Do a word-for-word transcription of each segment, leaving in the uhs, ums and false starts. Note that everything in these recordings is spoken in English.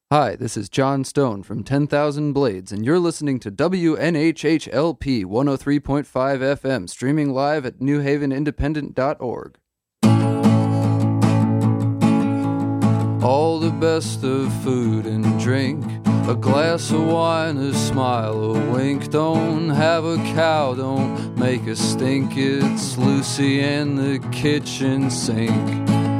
Hi, this is John Stone from ten thousand Blades, and you're listening to W N H H L P one oh three point five F M, streaming live at new haven independent dot org. All the best of food and drink, a glass of wine, a smile, a wink. Don't have a cow, don't make a stink. It's Lucy and the kitchen sink.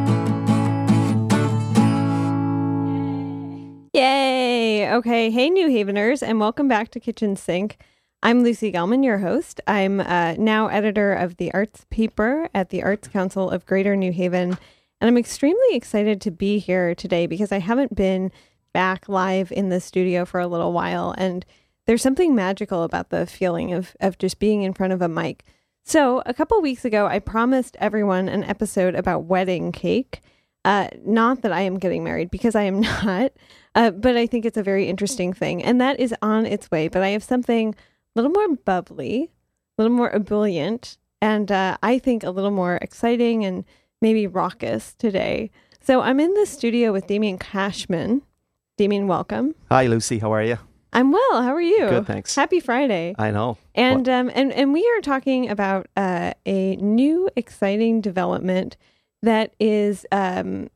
Yay! Okay, hey New Haveners, and welcome back to Kitchen Sink. I'm Lucy Gelman, your host. I'm uh, now editor of the arts paper at the Arts Council of Greater New Haven, and I'm extremely excited to be here today because I haven't been back live in the studio for a little while, and there's something magical about the feeling of, of just being in front of a mic. So a couple weeks ago, I promised everyone an episode about wedding cake. Uh, not that I am getting married, because I am not, uh, but I think it's a very interesting thing. And that is on its way. But I have something a little more bubbly, a little more ebullient, and uh, I think a little more exciting and maybe raucous today. So I'm in the studio with Damien Cashman. Damien, welcome. Hi, Lucy. How are you? I'm well. How are you? Good, thanks. Happy Friday. I know. And um, and, and we are talking about uh, a new exciting development that is um,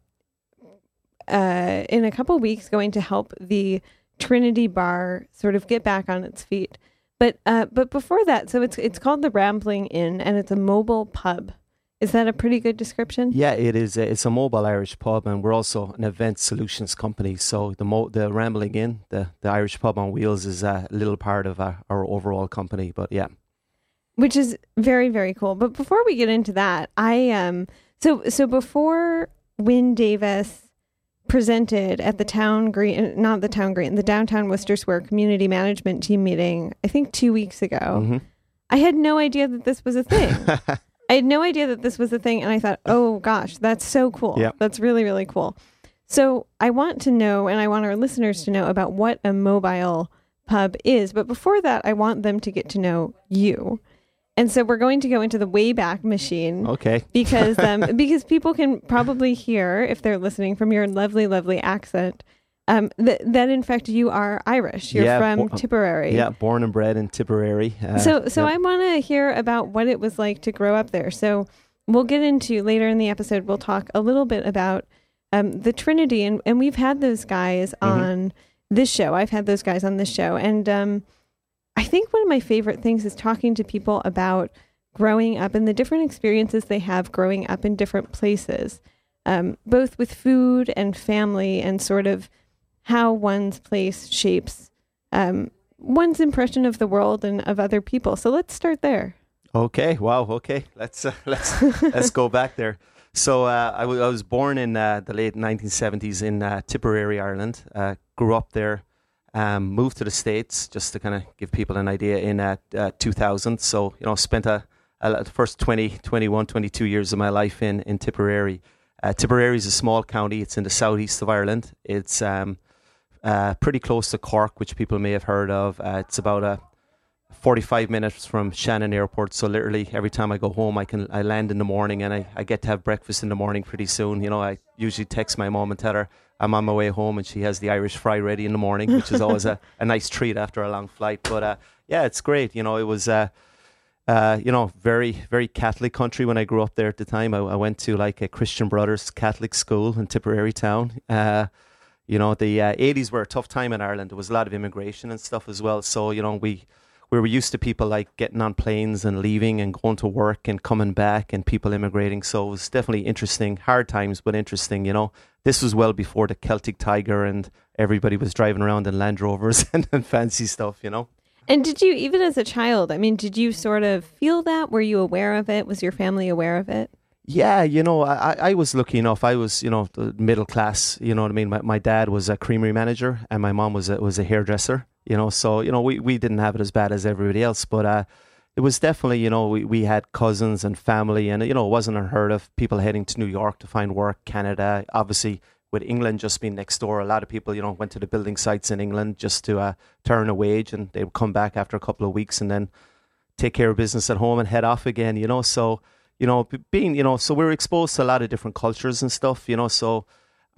uh, in a couple weeks going to help the Trinity Bar sort of get back on its feet. But uh, but before that, so it's it's called the Rambling Inn, and it's a mobile pub. Is that a pretty good description? Yeah, it is. A, it's a mobile Irish pub, and we're also an event solutions company. So the mo- the Rambling Inn, the, the Irish pub on wheels, is a little part of our, our overall company. But yeah, which is very, very cool. But before we get into that, I um so so before Wynne Davis presented at the Town Green, not the Town Green, the Downtown Worcester Square Community Management Team meeting, I think two weeks ago, mm-hmm. I had no idea that this was a thing. I had no idea that this was a thing, and I thought, oh gosh, that's so cool. Yep. That's really, really cool. So I want to know, and I want our listeners to know about what a mobile pub is. But before that, I want them to get to know you. And so we're going to go into the Wayback Machine. Okay. because um, because people can probably hear, if they're listening, from your lovely, lovely accent, um, that, that in fact you are Irish. You're yeah, from bo- Tipperary. Yeah, born and bred in Tipperary. Uh, so so yeah. I want to hear about what it was like to grow up there. So we'll get into, later in the episode, we'll talk a little bit about um, the Trinity. And, and we've had those guys mm-hmm. on this show. I've had those guys on this show. And um, I think one of my favorite things is talking to people about growing up and the different experiences they have growing up in different places, um, both with food and family, and sort of how one's place shapes um, one's impression of the world and of other people. So let's start there. Okay. Wow. Okay. Let's uh, let's let's go back there. So uh, I, w- I was born in uh, the late nineteen seventies in uh, Tipperary, Ireland. Uh, grew up there. Um, moved to the States, just to kind of give people an idea, in uh, uh, two thousand. So, you know, spent a, a, the first twenty, twenty-one, twenty-two years of my life in, in Tipperary. Uh, Tipperary is a small county. It's in the southeast of Ireland. It's um, uh, pretty close to Cork, which people may have heard of. Uh, it's about a forty-five minutes from Shannon Airport. So literally every time I go home, I can I land in the morning, and I, I get to have breakfast in the morning pretty soon. You know, I usually text my mom and tell her I'm on my way home, and she has the Irish fry ready in the morning, which is always a, a nice treat after a long flight. But uh, yeah, it's great. You know, it was, uh, uh, you know, very, very Catholic country when I grew up there at the time. I, I went to like a Christian Brothers Catholic school in Tipperary town. Uh, you know, the uh, eighties were a tough time in Ireland. There was a lot of immigration and stuff as well. So, you know, we... we were used to people like getting on planes and leaving and going to work and coming back, and people immigrating. So it was definitely interesting, hard times, but interesting, you know. This was well before the Celtic Tiger and everybody was driving around in Land Rovers and, and fancy stuff, you know. And did you, even as a child, I mean, did you sort of feel that? Were you aware of it? Was your family aware of it? Yeah, you know, I, I was lucky enough. I was, you know, the middle class, you know what I mean? My, my dad was a creamery manager and my mom was a, was a hairdresser. You know, so, you know, we, we didn't have it as bad as everybody else, but uh, it was definitely, you know, we, we had cousins and family, and, you know, it wasn't unheard of people heading to New York to find work, Canada. Obviously, with England just being next door, a lot of people, you know, went to the building sites in England just to, uh, to earn a wage, and they would come back after a couple of weeks and then take care of business at home and head off again, you know. So, you know, being, you know, so we were exposed to a lot of different cultures and stuff, you know, so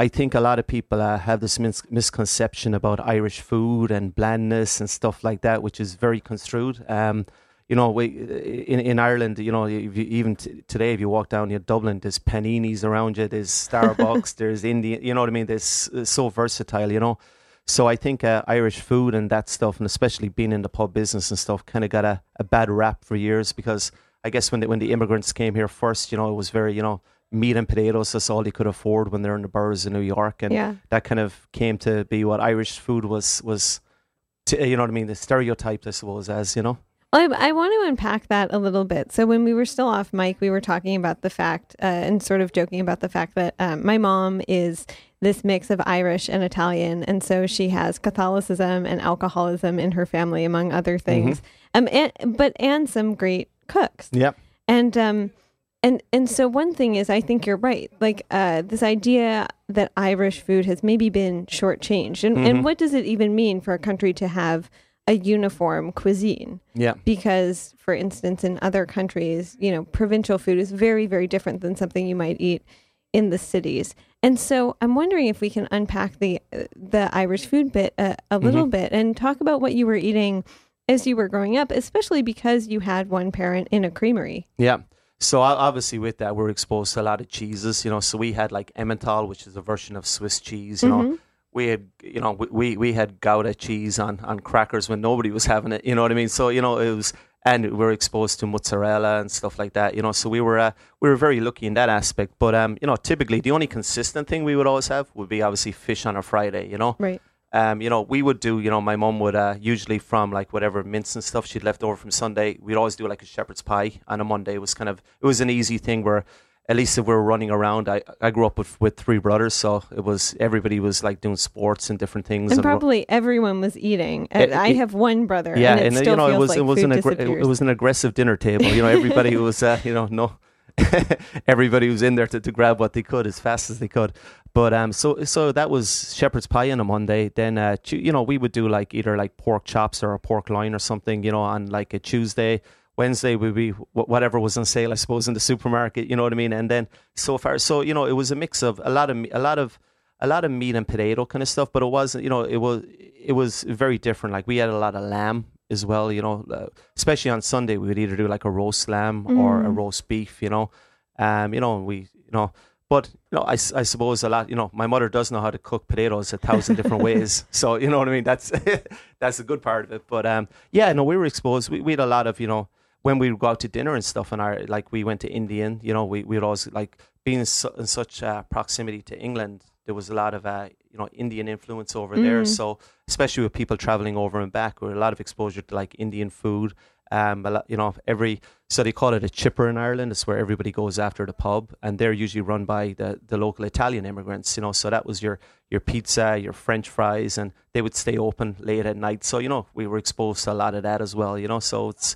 I think a lot of people uh, have this mis- misconception about Irish food and blandness and stuff like that, which is very construed. Um, you know, we in in Ireland, you know, if you, even t- today, if you walk down near Dublin, there's paninis around you, there's Starbucks, there's Indian. You know what I mean? There's it's so versatile. You know, so I think uh, Irish food and that stuff, and especially being in the pub business and stuff, kind of got a, a bad rap for years because I guess when the, when the immigrants came here first, you know, it was very, you know, meat and potatoes, that's all they could afford when they're in the boroughs of New York. And Yeah. that kind of came to be what Irish food was, was to, you know what I mean, the stereotype, I suppose, as, you know. Well, I, I want to unpack that a little bit. So when we were still off mic, we were talking about the fact uh, and sort of joking about the fact that um, my mom is this mix of Irish and Italian. And so she has Catholicism and alcoholism in her family, among other things. Mm-hmm. Um, and, but and some great cooks. Yep. And um, and and so one thing is, I think you're right. Like uh, this idea that Irish food has maybe been shortchanged, and Mm-hmm. and what does it even mean for a country to have a uniform cuisine? Yeah. Because, for instance, in other countries, you know, provincial food is very, very different than something you might eat in the cities. And so I'm wondering if we can unpack the the Irish food bit a, a little Mhm. bit and talk about what you were eating as you were growing up, especially because you had one parent in a creamery. Yeah. So o- obviously with that, we're exposed to a lot of cheeses, you know, so we had like Emmental, which is a version of Swiss cheese, you know. Mhm. We had, you know, we, we, we had Gouda cheese on, on crackers when nobody was having it, you know what I mean? So, you know, it was, and we were exposed to mozzarella and stuff like that, you know, so we were, uh, we were very lucky in that aspect. But, um, you know, typically the only consistent thing we would always have would be obviously fish on a Friday, you know? Right. Um, you know, we would do, you know, my mum would uh, usually from like whatever mince and stuff she'd left over from Sunday, we'd always do like a shepherd's pie on a Monday. It was kind of, it was an easy thing where at least if we were running around, I, I grew up with, with three brothers, so it was, everybody was like doing sports and different things. And and ru- probably everyone was eating. And It- I it- have one brother, yeah, and it and, uh, still you know, feels it was, like it was food an, aggr- disappears. it was an aggressive dinner table. You know, everybody was, uh, you know, no, everybody was in there to, to grab what they could as fast as they could. But um, so so that was shepherd's pie on a Monday. Then uh, tu- you know, we would do like either like pork chops or a pork loin or something. You know, on like a Tuesday. Wednesday would be wh- whatever was on sale, I suppose, in the supermarket. You know what I mean? And then so far, so you know, it was a mix of a lot of me- a lot of a lot of meat and potato kind of stuff. But it wasn't, you know, it was it was very different. Like we had a lot of lamb as well. You know, uh, especially on Sunday, we would either do like a roast lamb or a Mm. roast beef. You know, um, you know, and we, you know. But, you know, I, s- I suppose a lot, you know, my mother does know how to cook potatoes a thousand different ways. So, you know what I mean? That's that's a good part of it. But, um, yeah, no, we were exposed. We, we had a lot of, you know, when we would go out to dinner and stuff, and our, like we went to Indian, you know, we, we'd always, like, being in, su- in such uh, proximity to England, there was a lot of, uh, you know, Indian influence over there. Mm. So, especially with people traveling over and back, there were a lot of exposure to, like, Indian food. Um, a lot, you know, every so they call it a chipper in Ireland. It's where everybody goes after the pub, and they're usually run by the, the local Italian immigrants. You know, so that was your your pizza, your French fries, and they would stay open late at night. So you know, we were exposed to a lot of that as well. You know, so it's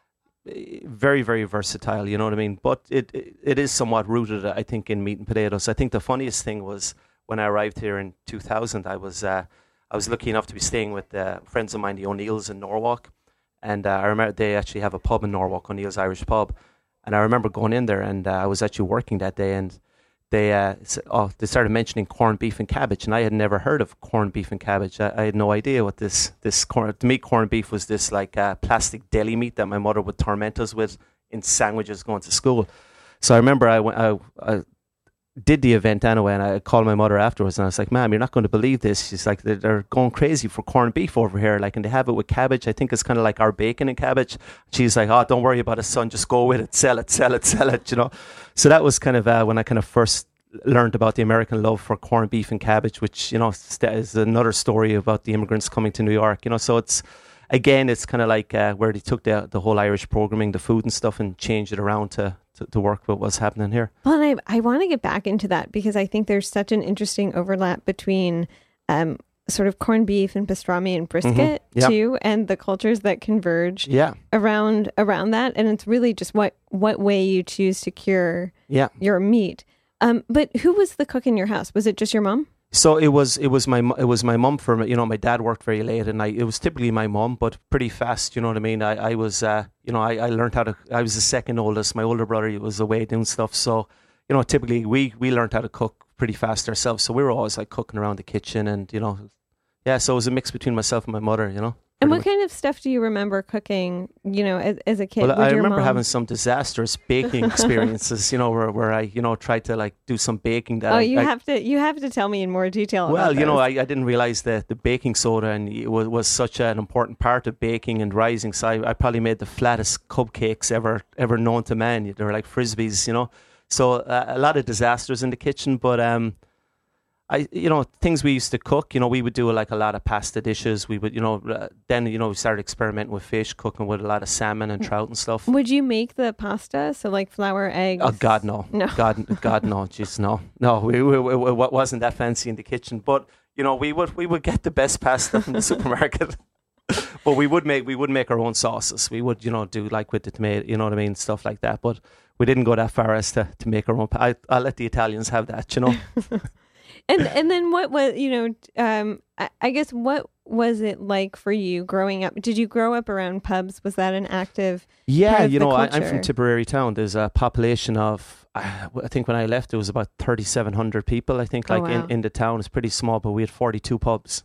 eh, very very versatile. You know what I mean? But it it, it is somewhat rooted, I think, in meat and potatoes. I think the funniest thing was when I arrived here in two thousand. I was uh, I was lucky enough to be staying with uh, friends of mine, the O'Neills in Norwalk. And uh, I remember they actually have a pub in Norwalk, O'Neill's Irish Pub. And I remember going in there, and uh, I was actually working that day, and they uh, s- oh, they started mentioning corned beef and cabbage, and I had never heard of corned beef and cabbage. I, I had no idea what this this corn. To me, corned beef was this like uh, plastic deli meat that my mother would torment us with in sandwiches going to school. So I remember I went. I, I did the event anyway, and I called my mother afterwards, and I was like, "Ma'am, you're not going to believe this." She's like, "They're, they're going crazy for corned beef over here, like, and they have it with cabbage. I think it's kind of like our bacon and cabbage." She's like, "Oh, don't worry about it, son. Just go with it, sell it, sell it, sell it." You know, so that was kind of uh, when I kind of first learned about the American love for corned beef and cabbage, which, you know, st- is another story about the immigrants coming to New York. You know, so it's again, it's kind of like uh, where they took the the whole Irish programming, the food and stuff, and changed it around to. To, to work with what's happening here. Well, and I, I want to get back into that because I think there's such an interesting overlap between um, sort of corned beef and pastrami and brisket Mm-hmm. Yeah. too, and the cultures that converge Yeah, around around that. And it's really just what what way you choose to cure yeah. your meat. Um, but who was the cook in your house? Was it just your mom? So it was it was my mu- it was my mum for, you know, my dad worked very late, and I it was typically my mum, but pretty fast, you know what I mean. I I was uh, you know I, I learned how to. I was the second oldest. My older brother was away doing stuff, so you know typically we we learned how to cook pretty fast ourselves. So we were always like cooking around the kitchen, and you know, yeah. So it was a mix between myself and my mother, you know. And what much. kind of stuff do you remember cooking, you know, as, as a kid? Well, Would I your remember mom... having some disastrous baking experiences, you know, where, where I, you know, tried to like do some baking that Oh, I, you I, have to you have to tell me in more detail well, about you know, those. I, I didn't realize that the baking soda and it was, was such an important part of baking and rising. So I, I probably made the flattest cupcakes ever ever known to man. They were like Frisbees, you know. So uh, a lot of disasters in the kitchen, but um, I, you know, things we used to cook, you know, we would do like a lot of pasta dishes. We would, you know, uh, then, you know, we started experimenting with fish, cooking with a lot of salmon and trout and stuff. Would you make the pasta? So like flour, eggs? Oh, God, no. No. God, God, no. Jeez, no. No, we, we, we, we wasn't that fancy in the kitchen. But, you know, we would we would get the best pasta from the supermarket. But we would make we would make our own sauces. We would, you know, do like with the tomato, you know what I mean, stuff like that. But we didn't go that far as to, to make our own. I, I'll let the Italians have that, you know. And and then what was, you know, um, I, I guess what was it like for you growing up? Did you grow up around pubs? Was that an active Yeah, part of you the know, I, I'm culture? from Tipperary town. There's a population of, uh, I think when I left, it was about thirty-seven hundred people. I think Oh, like wow. in, in the town. It's pretty small, but we had forty-two pubs.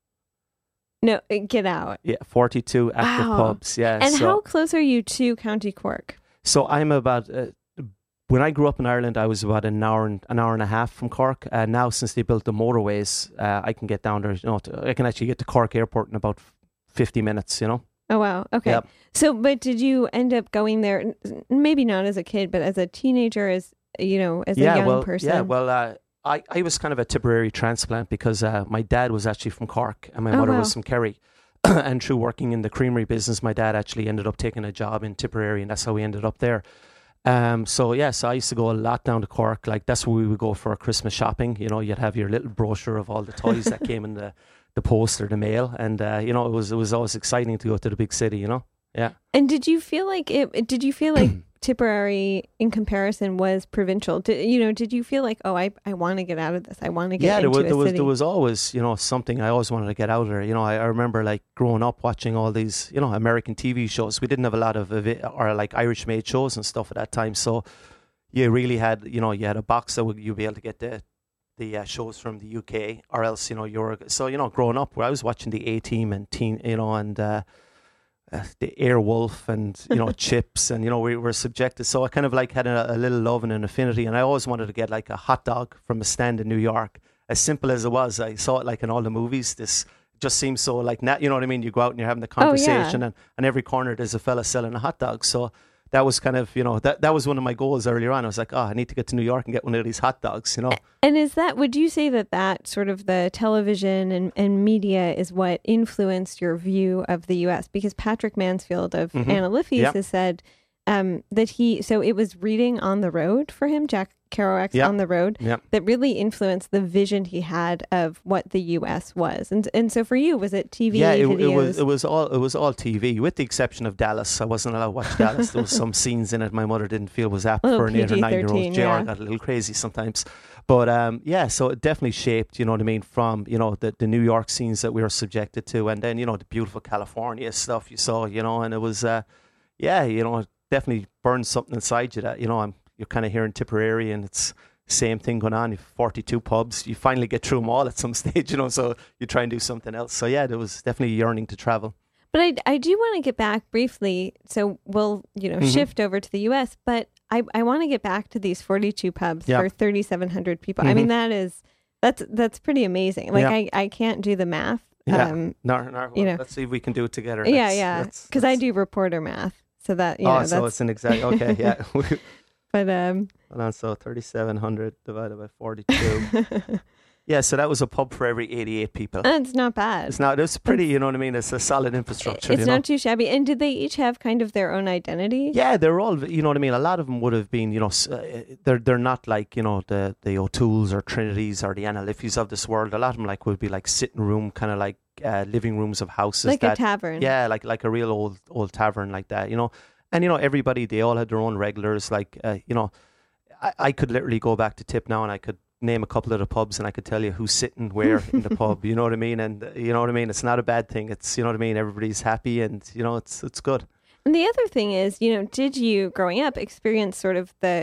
No, uh, get out. Yeah, forty-two active Wow. pubs. Yeah. And so, how close are you to County Cork? so I'm about, uh, when I grew up in Ireland, I was about an hour and an hour and a half from Cork. Uh, now, since they built the motorways, uh, I can get down there. You know, to, I can actually get to Cork Airport in about fifty minutes. You know. Oh, wow. Okay. Yep. So, but did you end up going there, n- maybe not as a kid, but as a teenager, as, you know, as yeah, a young well, person? yeah. Well, uh, I I was kind of a Tipperary transplant because uh, my dad was actually from Cork and my Oh, mother wow. was from Kerry. And through working in the creamery business, my dad actually ended up taking a job in Tipperary, and that's how we ended up there. Um, so yes, yeah, so I used to go a lot down to Cork. Like that's where we would go for our Christmas shopping. You know, you'd have your little brochure of all the toys that came in the, the post or the mail, and uh, you know, it was it was always exciting to go to the big city. You know, yeah. And did you feel like it, did you feel like Tipperary in comparison was provincial? Did, you know, did you feel like, oh, I, I want to get out of this. I want to get Yeah, there into was a there was city. there was always, you know, something I always wanted to get out of there. You know, I, I remember like growing up watching all these, you know, American T V shows. We didn't have a lot of evi- or like Irish made shows and stuff at that time. So you really had, you know, you had a box that would you'd be able to get the the uh, shows from the U K, or else, you know, you're so you know, growing up, where I was watching the A Team and Teen, you know, and uh, uh, the Airwolf and you know Chips, and you know we were subjected. So I kind of like had a, a little love and an affinity, and I always wanted to get like a hot dog from a stand in New York. As simple as it was, I saw it like in all the movies. This just seems so like nat- you know what I mean. You go out and you're having the conversation, and and every corner there's a fella selling a hot dog. So that was kind of, you know, that that was one of my goals earlier on. I was like, oh, I need to get to New York and get one of these hot dogs, you know. And is that, would you say that that sort of the television and, and media is what influenced your view of the U S? Because Patrick Mansfield of Mhm. Anna Liffey's Yep. has said um, that he, so it was reading on the road for him, Jack Kerouac's Yep. On the Road, Yep. that really influenced the vision he had of what the U S was. And and so for you, was it T V, Yeah, it, videos? it was it was all it was all T V, with the exception of Dallas. I wasn't allowed to watch Dallas. There was some scenes in it my mother didn't feel was apt Little for an eight or nine year P G thirteen, old. J R yeah. got a little crazy sometimes, but um, yeah. So it definitely shaped, you know what I mean, from you know the the New York scenes that we were subjected to, and then you know the beautiful California stuff you saw, you know, and it was uh, yeah, you know, it definitely burned something inside you that you know I'm you're kind of here in Tipperary, and it's same thing going on. You've forty-two pubs. You finally get through them all at some stage, you know, so you try and do something else. So yeah, there was definitely yearning to travel. But I, I do want to get back briefly, so we'll, you know, Mhm. shift over to the U S, but I, I want to get back to these forty-two pubs Yeah. for thirty-seven hundred people. I mean, Mhm. that is, that's that's pretty amazing. Like, Yeah. I, I can't do the math. Yeah. Um, No, no, well, you know. let's see if we can do it together. yeah, Let's- yeah, let's- because I let's- do reporter math. So that, you oh, know, so that's, it's an exact, okay, yeah. but, um, Hold on, so thirty-seven hundred divided by forty-two. Yeah, so that was a pub for every eighty-eight people. it's not bad. It's not, it's pretty, you know what I mean? It's a solid infrastructure, It's you know? not too shabby. And did they each have kind of their own identity? Yeah, they're all, you know what I mean? A lot of them would have been, you know, s- uh, they're they're not like, you know, the, the O'Toole's or Trinity's or the Anna Liffey's of this world. A lot of them like would be like sitting room, kind of like uh, living rooms of houses. Like that, a tavern. Yeah, like like a real old old tavern like that, you know. And, you know, everybody, they all had their own regulars. Like, uh, you know, I, I could literally go back to Tip now and I could name a couple of the pubs and I could tell you who's sitting where in the pub. You know what I mean? And uh, you know what I mean? It's not a bad thing. It's, you know what I mean? Everybody's happy and, you know, it's it's good. And the other thing is, you know, did you growing up experience sort of the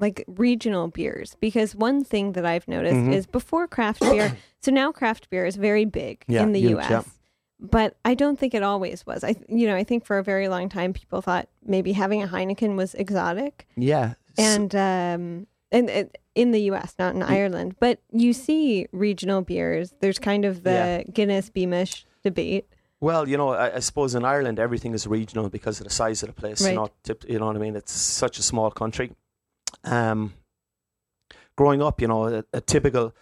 like regional beers, because one thing that I've noticed Mhm. is before craft beer, so now craft beer is very big Yeah, in the huge, U S. yeah. But I don't think it always was. I, you know, I think for a very long time people thought maybe having a Heineken was exotic, Yeah. and um, and, and in the U S, not in Ireland. But you see regional beers. There's kind of the Yeah. Guinness Beamish debate. Well, you know, I, I suppose in Ireland everything is regional because of the size of the place. Right. You know, tip, you know what I mean. It's such a small country. Um, growing up, you know, a, a typical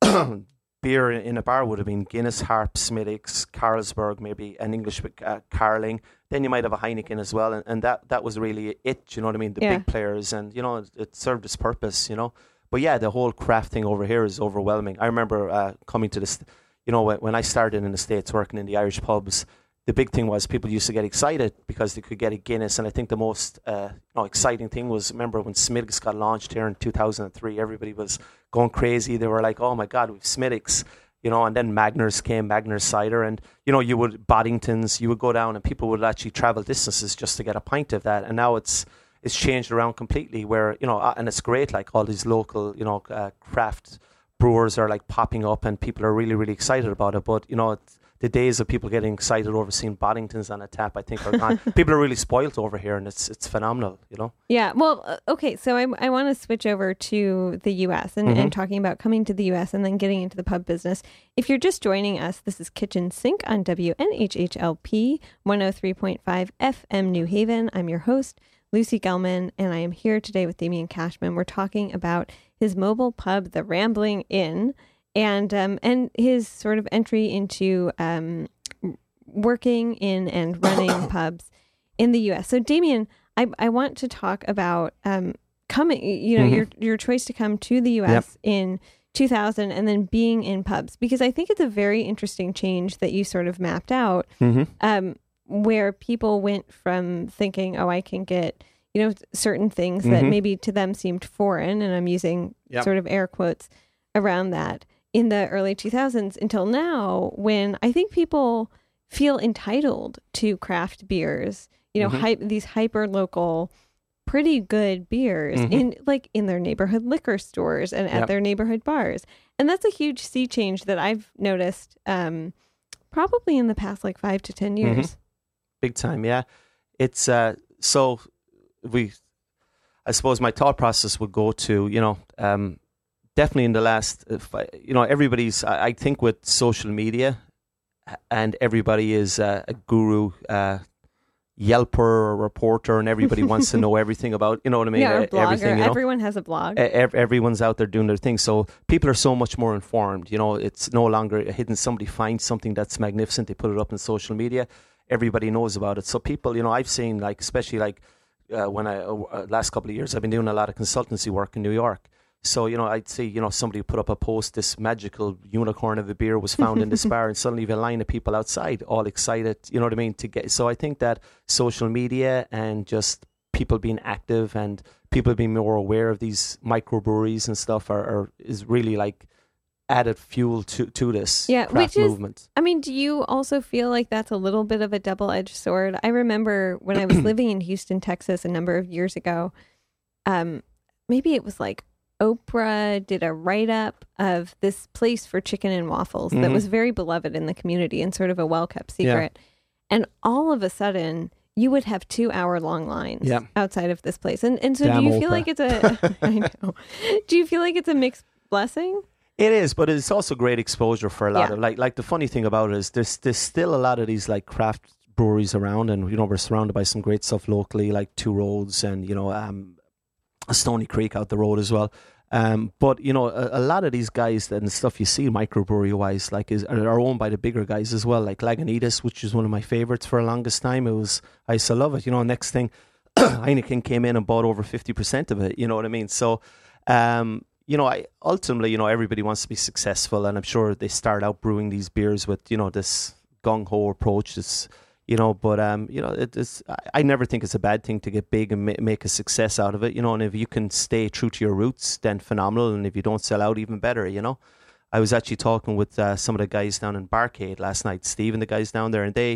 beer in a bar would have been Guinness, Harp, Smithwick's, Carlsberg, maybe an English uh, Carling. Then you might have a Heineken as well, and, and that that was really it. You know what I mean? The Yeah. big players, and you know, it, it served its purpose. You know, but yeah, the whole craft thing over here is overwhelming. I remember uh, coming to this. You know, when, when I started in the States working in the Irish pubs, the big thing was people used to get excited because they could get a Guinness. And I think the most uh, you know, exciting thing was, remember when Smithwick's got launched here in two thousand three, everybody was going crazy. They were like, oh my God, we've Smithwick's, you know, and then Magners came, Magners cider. And, you know, you would, Boddingtons, you would go down and people would actually travel distances just to get a pint of that. And now it's, it's changed around completely where, you know, uh, and it's great, like all these local, you know, uh, craft brewers are like popping up and people are really, really excited about it. But, you know, it's, the days of people getting excited over seeing Boddingtons on a tap, I think, are gone. People are really spoilt over here, and it's it's phenomenal, you know? Yeah. Well, uh, okay. So I, I want to switch over to the U S and, Mhm. and talking about coming to the U S and then getting into the pub business. If you're just joining us, this is Kitchen Sink on W N H H L P one oh three point five F M New Haven. I'm your host, Lucy Gelman, and I am here today with Damian Cashman. We're talking about his mobile pub, The Rambling Inn, and um, and his sort of entry into um, working in and running pubs in the U S. So, Damian, I, I want to talk about um, coming, you know, Mhm. your your choice to come to the U S in two thousand and then being in pubs, because I think it's a very interesting change that you sort of mapped out, Mm-hmm. um, where people went from thinking, oh, I can get, you know, certain things that Mhm. maybe to them seemed foreign, and I'm using Yep. sort of air quotes around that, in the early two thousands until now, when I think people feel entitled to craft beers, you know, Mhm. hy- these hyper local, pretty good beers Mhm. in like in their neighborhood liquor stores and at Yep. their neighborhood bars. And that's a huge sea change that I've noticed um, probably in the past like five to ten years. Big time, yeah. It's, uh, so we, I suppose my thought process would go to, you know, um, definitely in the last, if I, you know, everybody's, I, I think with social media and everybody is uh, a guru, uh, Yelper or reporter, and everybody wants to know everything about, you know what I mean? Yeah, or Uh, blogger. everything, you know? Everyone has a blog. E- ev- everyone's out there doing their thing, so people are so much more informed. You know, it's no longer a hidden. Somebody finds something that's magnificent, they put it up on social media, everybody knows about it. So people, you know, I've seen, like, especially like uh, when I uh, last couple of years I've been doing a lot of consultancy work in New York. So, you know, I'd see, you know, somebody put up a post, this magical unicorn of a beer was found in this bar, and suddenly you have a line of people outside all excited, you know what I mean, to get. So I think that social media and just people being active and people being more aware of these microbreweries and stuff are, are is really like added fuel to, to this Yeah, craft which is- movement. I mean, do you also feel like that's a little bit of a double-edged sword? I remember when I was living in Houston, Texas, a number of years ago, um, maybe it was like Oprah did a write-up of this place for chicken and waffles that Mhm. was very beloved in the community and sort of a well-kept Yeah. secret. And all of a sudden, you would have two-hour-long lines Yeah. outside of this place. And and so Damn do you feel Oprah. like it's a I know. Do you feel like it's a mixed blessing? It is, but it's also great exposure for a lot Yeah. of, like, like the funny thing about it is there's there's still a lot of these like craft breweries around, and you know we're surrounded by some great stuff locally, like Two Roads and you know um, Stony Creek out the road as well. Um, but you know a, a lot of these guys and stuff you see microbrewery wise, like, is are owned by the bigger guys as well, like Lagunitas, which is one of my favorites for the longest time. It was I used to love it. You know, next thing Heineken came in and bought over fifty percent of it. You know what I mean? So. Um, You know, I ultimately, you know, everybody wants to be successful, and I'm sure they start out brewing these beers with, you know, this gung ho approach. This, you know, but um, you know, it is. I, I never think it's a bad thing to get big and ma- make a success out of it. You know, and if you can stay true to your roots, then phenomenal. And if you don't sell out, even better. You know, I was actually talking with uh, some of the guys down in Barcade last night, Steve and the guys down there, and they.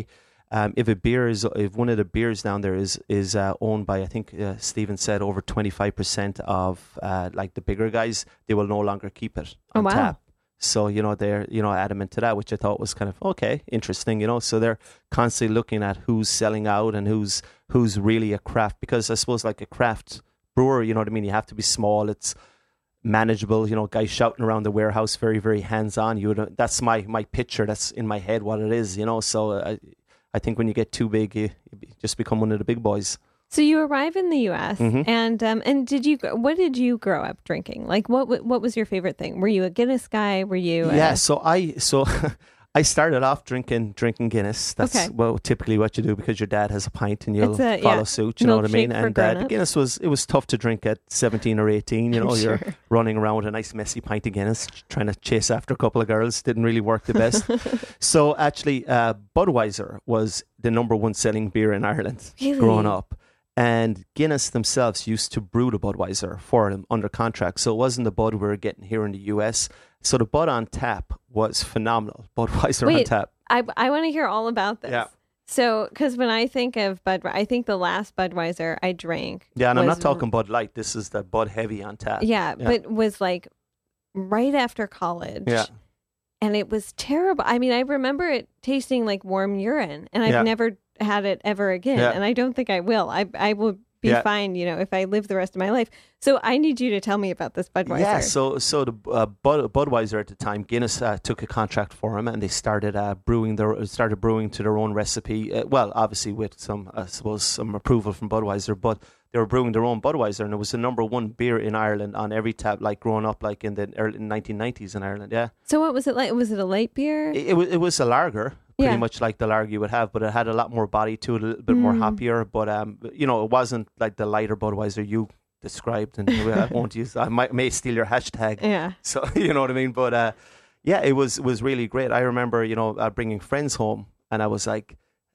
Um, if a beer is, if one of the beers down there is is uh, owned by, I think uh, Stephen said over twenty-five percent of uh, like the bigger guys, they will no longer keep it on Oh, wow. tap. So, you know, they're, you know, adamant to that, which I thought was kind of, okay, interesting, you know. So they're constantly looking at who's selling out and who's who's really a craft. Because I suppose like a craft brewer, you know what I mean? You have to be small. It's manageable, you know, guys shouting around the warehouse, very, very hands-on. You would, that's my, my picture. That's in my head what it is, you know. So I, I think when you get too big, you, you just become one of the big boys. So you arrive in the U S Mhm. and um and did you what did you grow up drinking? Like what wa- what was your favorite thing? Were you a Guinness guy? Were you a, Yeah, so I so I started off drinking drinking Guinness. That's Okay. well typically what you do because your dad has a pint and you'll It's a- follow yeah, suit. You know what I mean? milkshake for And uh, the grown-ups. Guinness was it was tough to drink at seventeen or eighteen. You know, Sure. you're running around with a nice messy pint of Guinness, trying to chase after a couple of girls. Didn't really work the best. So actually, uh, Budweiser was the number one selling beer in Ireland Really? growing up. And Guinness themselves used to brew the Budweiser for them under contract. So it wasn't the Bud we were getting here in the U S. So the Bud on tap was phenomenal. Budweiser on Wait, tap. I I want to hear all about this. Yeah. So, because when I think of Bud, I think the last Budweiser I drank. Yeah, and I'm was- not talking Bud Light. This is the Bud Heavy on tap. Yeah, Yeah. but was like right after college. Yeah. And it was terrible. I mean, I remember it tasting like warm urine, and I've Yeah. never had it ever again. Yeah. And I don't think I will. I I will be Yeah. fine, you know, if I live the rest of my life. So I need you to tell me about this Budweiser. Yeah, so so the uh, Bud, Budweiser at the time, Guinness uh, took a contract for them, and they started uh, brewing their started brewing to their own recipe. Uh, well, obviously with some, I suppose, some approval from Budweiser, but they were brewing their own Budweiser, and it was the number one beer in Ireland on every tap. Like growing up, like in the early nineteen nineties in Ireland. Yeah, So what was it like? Was it a light beer? it, it was it was a lager. Pretty Yeah. much like the lager you would have, but it had a lot more body to it, a little bit more Mm. hoppier. But um, you know, it wasn't like the lighter Budweiser you described. And I won't use. I might may steal your hashtag. Yeah. So you know what I mean. But uh, yeah, it was was really great. I remember, you know, uh, bringing friends home, and I was like,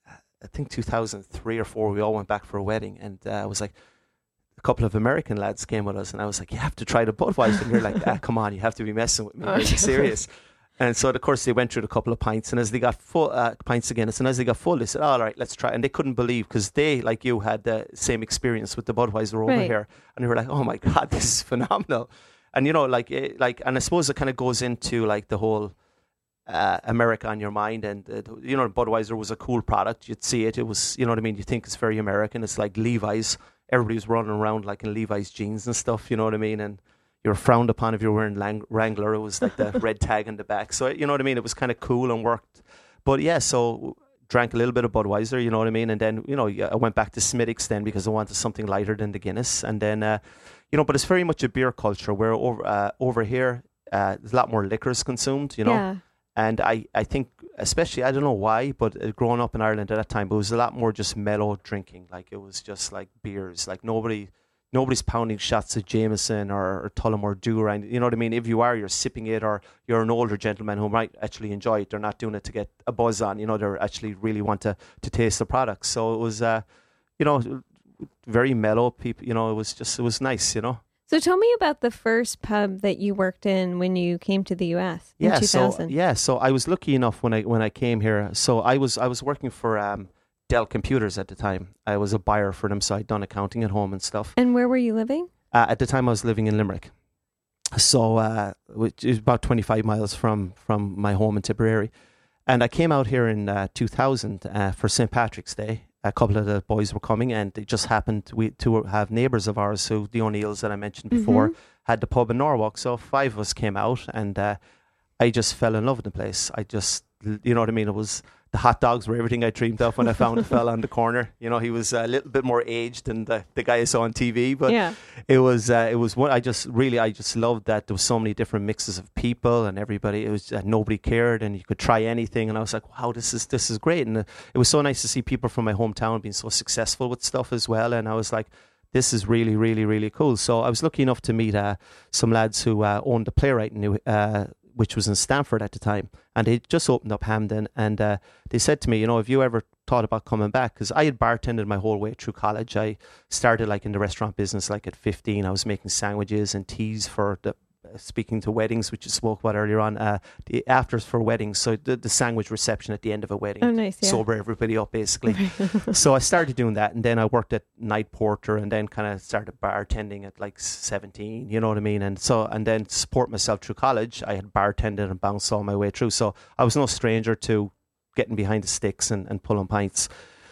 I think two thousand three or four, we all went back for a wedding, and uh, I was like, a couple of American lads came with us, and I was like, you have to try the Budweiser. And you're like, ah, come on, you have to be messing with me. Are you serious? And so, of course, they went through a couple of pints, and as they got full, uh, pints again, and as they got full, they said, all right, let's try. And they couldn't believe, because they, like you, had the same experience with the Budweiser over Right. here. And they were like, oh my God, this is phenomenal. And, you know, like, it, like, and I suppose it kind of goes into, like, the whole uh, America on your mind. And, uh, you know, Budweiser was a cool product. You'd see it. It was, you know what I mean? You think it's very American. It's like Levi's. Everybody was running around, like, in Levi's jeans and stuff, you know what I mean? And you were frowned upon if you were wearing Lang- Wrangler. It was like the red tag in the back. So, you know what I mean? It was kind of cool and worked. But yeah, so drank a little bit of Budweiser, you know what I mean? And then, you know, I went back to Smithwick's then because I wanted something lighter than the Guinness. And then, uh, you know, but it's very much a beer culture where over uh, over here, uh, there's a lot more liquors consumed, you know? Yeah. And I, I think, especially, I don't know why, but uh, growing up in Ireland at that time, it was a lot more just mellow drinking. Like, it was just like beers. Like, nobody... Nobody's pounding shots of Jameson or, or Tullamore Dew or anything. You know what I mean? If you are, you're sipping it, or you're an older gentleman who might actually enjoy it. They're not doing it to get a buzz on. You know, they actually really want to, to taste the product. So it was, uh, you know, very mellow. People, you know, it was just, it was nice, you know. So tell me about the first pub that you worked in when you came to the U S in Yeah, two so thousand. yeah, so I was lucky enough when I when I came here. So I was I was working for um, Dell Computers at the time. I was a buyer for them, so I'd done accounting at home and stuff. And where were you living? Uh, at the time, I was living in Limerick, so uh, which is about twenty-five miles from from my home in Tipperary. And I came out here in uh, two thousand uh, for Saint Patrick's Day. A couple of the boys were coming, and it just happened we to have neighbours of ours, who the O'Neills that I mentioned before, Mhm. had the pub in Norwalk. So five of us came out, and uh, I just fell in love with the place. I just, you know what I mean? It was, the hot dogs were everything I dreamed of when I found a fella on the corner. You know, he was a little bit more aged than the, the guy I saw on T V, but Yeah. it was uh, it was one. I just really I just loved that there was so many different mixes of people and everybody. It was uh, nobody cared, and you could try anything. And I was like, wow, this is this is great. And uh, it was so nice to see people from my hometown being so successful with stuff as well. And I was like, this is really really really cool. So I was lucky enough to meet uh, some lads who uh, owned a playwright in New. Uh, which was in Stamford at the time, and they just opened up Hamden, and uh, they said to me, you know, have you ever thought about coming back? Because I had bartended my whole way through college. I started like in the restaurant business like at fifteen. I was making sandwiches and teas for the speaking to weddings, which you spoke about earlier on, uh, the afters for weddings. So the, the sandwich reception at the end of a wedding. Oh, nice. Yeah. Sober everybody up, basically. So I started doing that, and then I worked at night porter, and then kind of started bartending at like seventeen, you know what I mean? And so, and then to support myself through college, I had bartended and bounced all my way through. So I was no stranger to getting behind the sticks and, and pulling pints.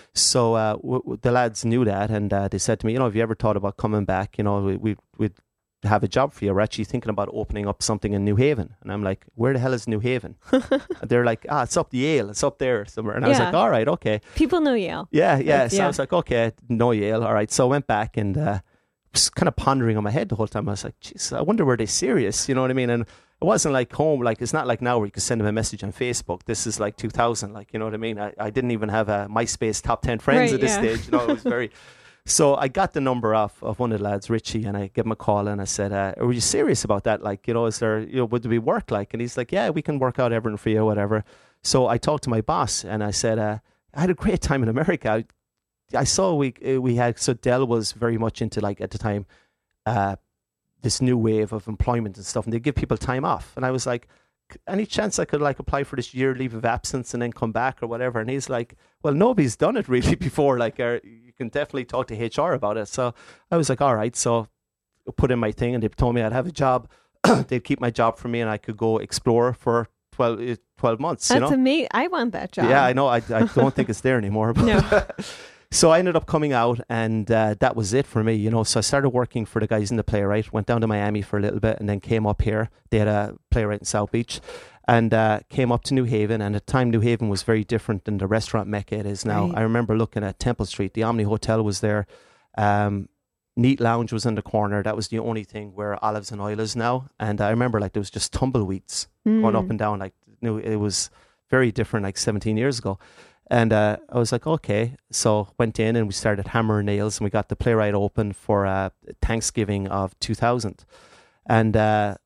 So uh, w- w- the lads knew that, and uh, they said to me, you know, have you ever thought about coming back? You know, we, we, we'd have a job for you. We're actually thinking about opening up something in New Haven. And I'm like, where the hell is New Haven? They're like, ah, it's up Yale. It's up there somewhere. And I was Yeah. like, all right, okay. People know Yale. Yeah, yeah. That's- So yeah. I was like, okay, no Yale. All right. So I went back and uh, was kind of pondering on my head the whole time. I was like, geez, I wonder were they serious? You know what I mean? And it wasn't like home. Like, it's not like now where you can send them a message on Facebook. This is like two thousand. Like, you know what I mean? I, I didn't even have a MySpace top ten friends Right, at this yeah. stage. You know, it was very... So I got the number off of one of the lads, Richie, and I gave him a call and I said, uh, are you serious about that? Like, you know, is there, you know, would there be work like? And he's like, yeah, we can work out everything for you or whatever. So I talked to my boss and I said, uh, I had a great time in America. I, I saw we uh, we had, so Dell was very much into, like, at the time, uh, this new wave of employment and stuff, and they give people time off. And I was like, any chance I could like apply for this year leave of absence and then come back or whatever? And he's like, well, nobody's done it really before. Like, uh, you can definitely talk to H R about it. So I was like, all right. So I put in my thing, and they told me I'd have a job. They'd keep my job for me, and I could go explore for twelve, uh, twelve months. That's you know? amazing. I want that job. Yeah, I know. I, I don't think it's there anymore. But No. So I ended up coming out, and uh, that was it for me, you know. So I started working for the guys in the Playwright, went down to Miami for a little bit, and then came up here. They had a Playwright in South Beach, and uh, came up to New Haven. And at the time, New Haven was very different than the restaurant mecca it is now. Right. I remember looking at Temple Street. The Omni Hotel was there. Um, Neat Lounge was in the corner. That was the only thing where Olives and Oil is now. And I remember, like, there was just tumbleweeds going up and down. Like, you know, it was very different, like seventeen years ago. And uh, I was like, okay. So went in and we started hammering nails, and we got the Playwright open for uh, Thanksgiving of two thousand. And uh,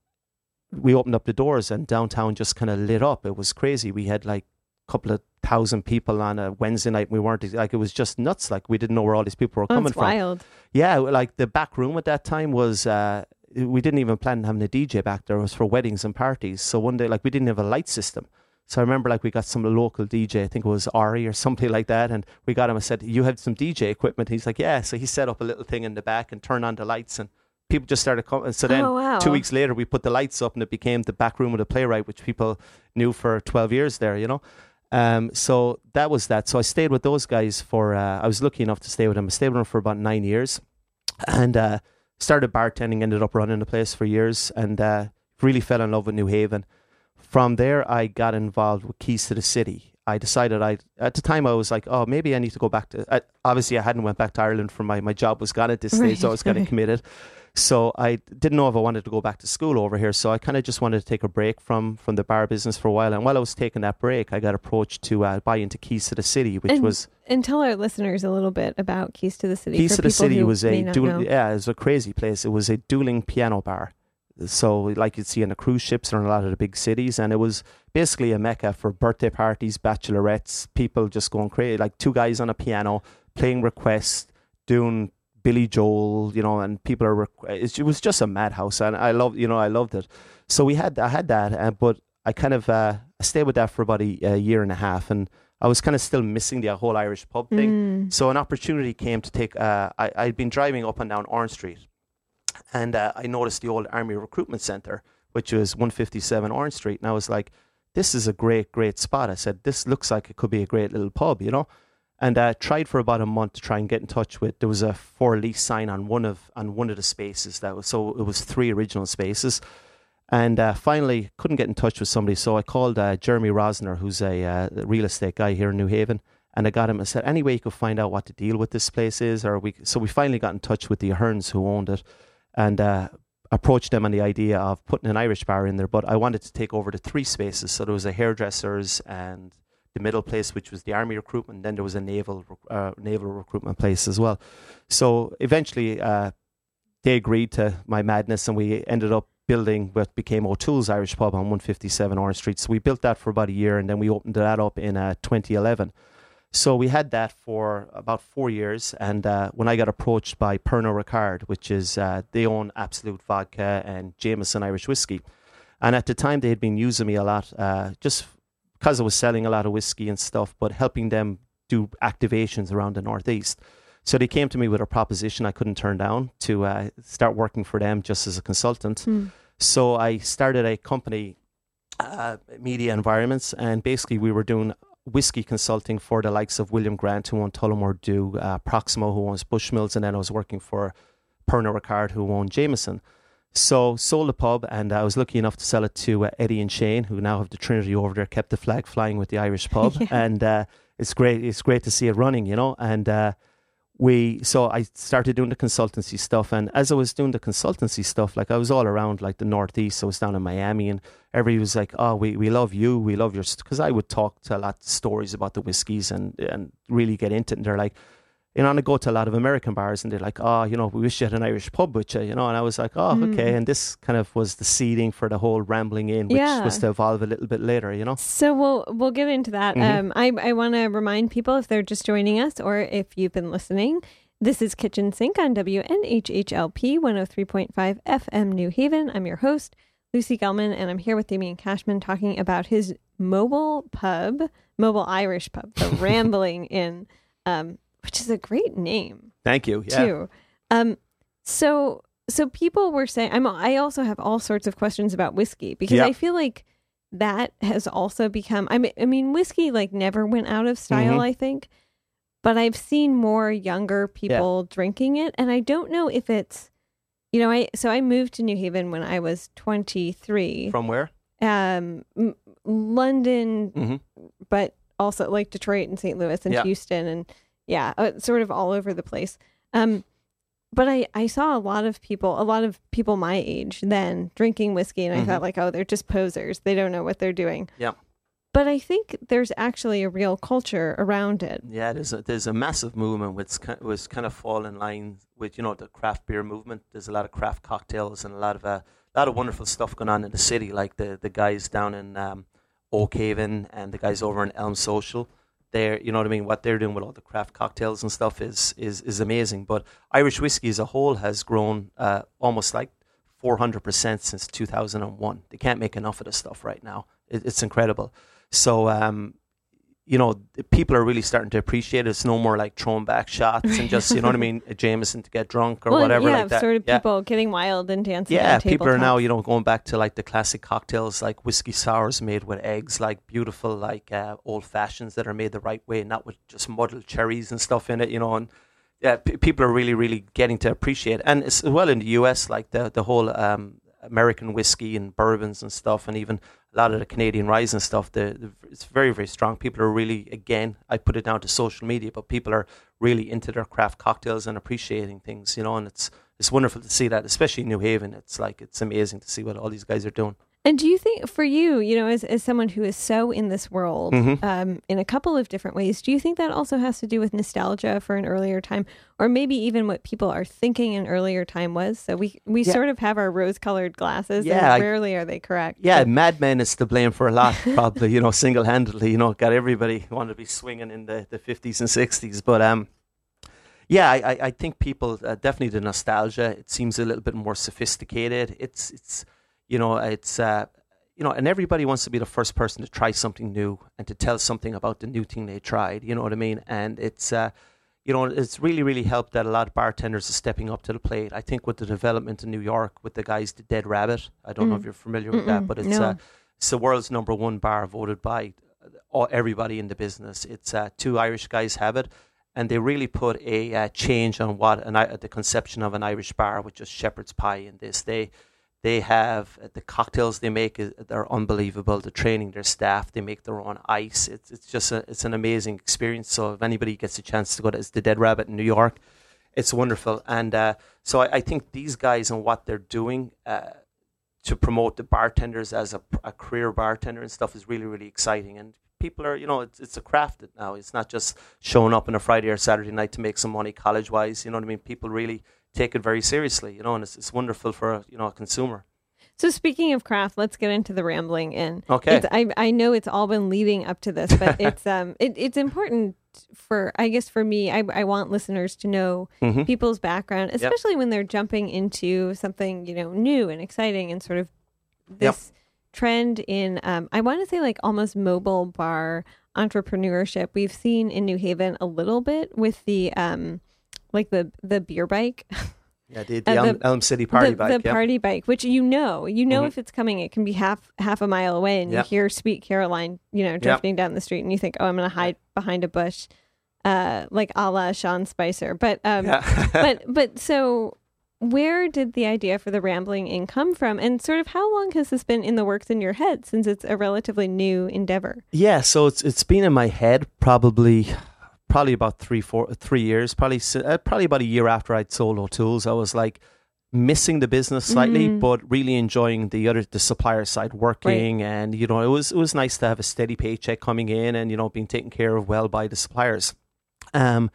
we opened up the doors, and downtown just kind of lit up. It was crazy. We had like a couple of thousand people on a Wednesday night. We weren't, like, it was just nuts. Like, we didn't know where all these people were Oh, coming that's from. wild. Yeah, like the back room at that time was, uh, we didn't even plan on having a D J back there. It was for weddings and parties. So one day, like, we didn't have a light system. So I remember, like, we got some local D J, I think it was Ari or something like that, and we got him and said, you have some D J equipment? He's like, yeah. So he set up a little thing in the back and turned on the lights, and people just started coming. So then Oh, wow. two weeks later, we put the lights up, and it became the back room of the Playwright, which people knew for twelve years there, you know. Um, so that was that. So I stayed with those guys for, uh, I was lucky enough to stay with them. I stayed with them for about nine years, and uh, started bartending, ended up running the place for years, and uh, really fell in love with New Haven. From there, I got involved with Keys to the City. I decided I, at the time I was like, oh, maybe I need to go back to, I, obviously I hadn't went back to Ireland for my, my job was gone at this stage, Right. so I was kind of committed. So I didn't know if I wanted to go back to school over here. So I kind of just wanted to take a break from, from the bar business for a while. And while I was taking that break, I got approached to uh, buy into Keys to the City, which And- was, And tell our listeners a little bit about Keys to the City. Keys for to the people City who was may a not dual, know. yeah, it was a crazy place. It was a dueling piano bar. So like you'd see in the cruise ships or in a lot of the big cities, and it was basically a mecca for birthday parties, bachelorettes, people just going crazy, like two guys on a piano playing requests, doing Billy Joel, you know, and people are, it was just a madhouse, and I loved, you know, I loved it. So we had, I had that, uh, but I kind of, uh, I stayed with that for about a, a year and a half, and I was kind of still missing the whole Irish pub thing. Mm. So an opportunity came to take, uh, I, I'd been driving up and down Orange Street, and uh, I noticed the old Army Recruitment Centre, which was one fifty-seven Orange Street. And I was like, this is a great, great spot. I said, this looks like it could be a great little pub, you know? And uh, tried for about a month to try and get in touch with, there was a for lease sign on one of on one of the spaces. That was, so it was three original spaces. And uh, finally couldn't get in touch with somebody. So I called uh, Jeremy Rosner, who's a uh, real estate guy here in New Haven. And I got him and said, any way you could find out what the deal with this place is? Or we, so we finally got in touch with the Ahern's who owned it, and uh, approached them on the idea of putting an Irish bar in there. But I wanted to take over the three spaces. So there was a hairdresser's and the middle place, which was the Army recruitment. Then there was a naval uh, naval recruitment place as well. So eventually uh, they agreed to my madness, and we ended up building what became O'Toole's Irish Pub on one fifty-seven Orange Street. So we built that for about a year, and then we opened that up in uh, twenty eleven. So we had that for about four years. And uh, when I got approached by Pernod Ricard, which is, uh, they own Absolute Vodka and Jameson Irish Whiskey. And at the time, they had been using me a lot, uh, just because I was selling a lot of whiskey and stuff, but helping them do activations around the Northeast. So they came to me with a proposition I couldn't turn down to uh, start working for them just as a consultant. Mm. So I started a company, uh, Media Environments, and basically we were doing whiskey consulting for the likes of William Grant, who owned Tullamore Dew, uh, Proximo, who owns Bushmills, and then I was working for Pernod Ricard, who owned Jameson. So sold the pub, and I was lucky enough to sell it to uh, Eddie and Shane, who now have the Trinity over there, kept the flag flying with the Irish pub, yeah. and uh, it's great. It's great to see it running, you know. And uh, we, so I started doing the consultancy stuff, and as I was doing the consultancy stuff, like I was all around like the Northeast. I was down in Miami, and everybody was like, "Oh, we, we love you, we love your," because I would talk to a lot of stories about the whiskies and and really get into it. And they're like, you know, and I go to a lot of American bars, and they're like, "Oh, you know, we wish you had an Irish pub with you," you know. And I was like, "Oh, mm. okay." And this kind of was the seeding for the whole Rambling Inn, which yeah. was to evolve a little bit later, you know. So we'll we'll get into that. Mm-hmm. Um, I I want to remind people, if they're just joining us or if you've been listening, this is Kitchen Sink on W N H H L P one oh three point five F M New Haven. I'm your host, Lucy Gelman, and I'm here with Damien Cashman talking about his mobile pub, mobile Irish pub, the Rambling Inn. Um. Which is a great name. Thank you. Yeah. Too. Um, so, so people were saying, I'm, I also have all sorts of questions about whiskey, because yep. I feel like that has also become, I mean, I mean, whiskey like never went out of style, mm-hmm. I think, but I've seen more younger people yeah. drinking it. And I don't know if it's, you know, I, so I moved to New Haven when I was twenty-three. From where? Um, m- London, mm-hmm. but also like Detroit and Saint Louis and yeah. Houston and yeah, uh, sort of all over the place. Um, but I, I saw a lot of people, a lot of people my age then drinking whiskey, and I mm-hmm. thought like, oh, they're just posers. They don't know what they're doing. Yeah. But I think there's actually a real culture around it. Yeah, there's a, there's a massive movement which was kind of fall in line with, you know, the craft beer movement. There's a lot of craft cocktails and a lot of uh, a lot of wonderful stuff going on in the city, like the, the guys down in um, Oak Haven and the guys over in Elm Social. They're, you know what I mean, what they're doing with all the craft cocktails and stuff is is is amazing. But Irish whiskey as a whole has grown uh, almost like four hundred percent since two thousand one. They can't make enough of this stuff right now. It, it's incredible. So, um, you know, people are really starting to appreciate it. It's no more like throwing back shots and just, you know what I mean, a Jameson to get drunk or well, whatever yeah, like that. Sort of yeah. people getting wild and dancing. Yeah, people are now, you know, going back to like the classic cocktails like whiskey sours made with eggs, like beautiful, like uh, old fashions that are made the right way, not with just muddled cherries and stuff in it, you know. And yeah, p- people are really, really getting to appreciate it. And as well in the U S, like the the whole um, American whiskey and bourbons and stuff, and even a lot of the Canadian rye and stuff, the, the, it's very, very strong. People are really, again, I put it down to social media, but people are really into their craft cocktails and appreciating things, you know, and it's it's wonderful to see that, especially in New Haven. It's like, it's amazing to see what all these guys are doing. And do you think, for you, you know, as, as someone who is so in this world, mm-hmm. um, in a couple of different ways, do you think that also has to do with nostalgia for an earlier time, or maybe even what people are thinking an earlier time was? So we, we yeah. sort of have our rose-colored glasses, yeah, and rarely I, are they correct. Yeah, but Mad Men is to blame for a lot, probably, you know, single-handedly, you know, got everybody wanted to be swinging in the, the fifties and sixties. But, um, yeah, I, I think people, uh, definitely the nostalgia, it seems a little bit more sophisticated. It's, it's, You know, it's, uh, you know, and everybody wants to be the first person to try something new and to tell something about the new thing they tried, you know what I mean? And it's, uh, you know, it's really, really helped that a lot of bartenders are stepping up to the plate. I think with the development in New York with the guys, the Dead Rabbit, I don't mm. know if you're familiar with Mm-mm, that, but it's, no. uh, it's the world's number one bar voted by all, everybody in the business. It's uh, two Irish guys have it. And they really put a uh, change on what an, uh, the conception of an Irish bar with just shepherd's pie and this. They They have uh, the cocktails they make. Uh, they're unbelievable. They're training their staff. They make their own ice. It's it's just a, it's an amazing experience. So if anybody gets a chance to go to it's the Dead Rabbit in New York, it's wonderful. And uh, so I, I think these guys and what they're doing uh, to promote the bartenders as a, a career bartender and stuff is really, really exciting. And people are, you know, it's it's a craft now. It's not just showing up on a Friday or Saturday night to make some money college wise. You know what I mean? People really take it very seriously, you know, and it's, it's wonderful for a, you know, a consumer. So speaking of craft, let's get into the Rambling Inn. Okay. It's, I I know it's all been leading up to this, but it's um it, it's important just for, I guess for me, I, I want listeners to know Mm-hmm. people's background, especially yep. when they're jumping into something, you know, new and exciting and sort of this yep. trend in, um, I want to say like almost mobile bar entrepreneurship. We've seen in New Haven a little bit with the, um, like the, the beer bike. Yeah, the, the, uh, the Elm, Elm City party the, bike. The yep. party bike, which you know, you know, mm-hmm. if it's coming, it can be half half a mile away, and yep. you hear Sweet Caroline, you know, drifting yep. down the street, and you think, oh, I'm going to hide behind a bush, uh, like a la Sean Spicer. But, um, yeah. but, but so where did the idea for the Rambling Inn come from, and sort of how long has this been in the works in your head, since it's a relatively new endeavor? Yeah, so it's it's been in my head probably. Probably about three, four, three years. Probably, uh, probably about a year after I'd sold O'Toole's, I was like missing the business slightly, mm-hmm. but really enjoying the other, the supplier side working, right. and you know, it was it was nice to have a steady paycheck coming in, and you know, being taken care of well by the suppliers. Um,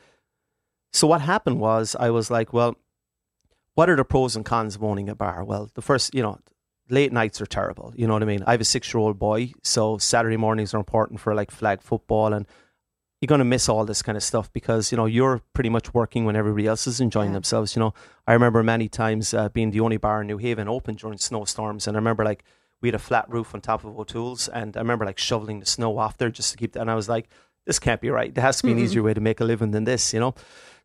so what happened was, I was like, well, what are the pros and cons of owning a bar? Well, the first, you know, late nights are terrible. You know what I mean? I have a six-year-old boy, so Saturday mornings are important for like flag football, and you're going to miss all this kind of stuff because, you know, you're pretty much working when everybody else is enjoying yeah. themselves. You know, I remember many times uh, being the only bar in New Haven open during snowstorms. And I remember like we had a flat roof on top of O'Toole's, and I remember like shoveling the snow off there just to keep that. And I was like, this can't be right. There has to be mm-hmm. an easier way to make a living than this, you know?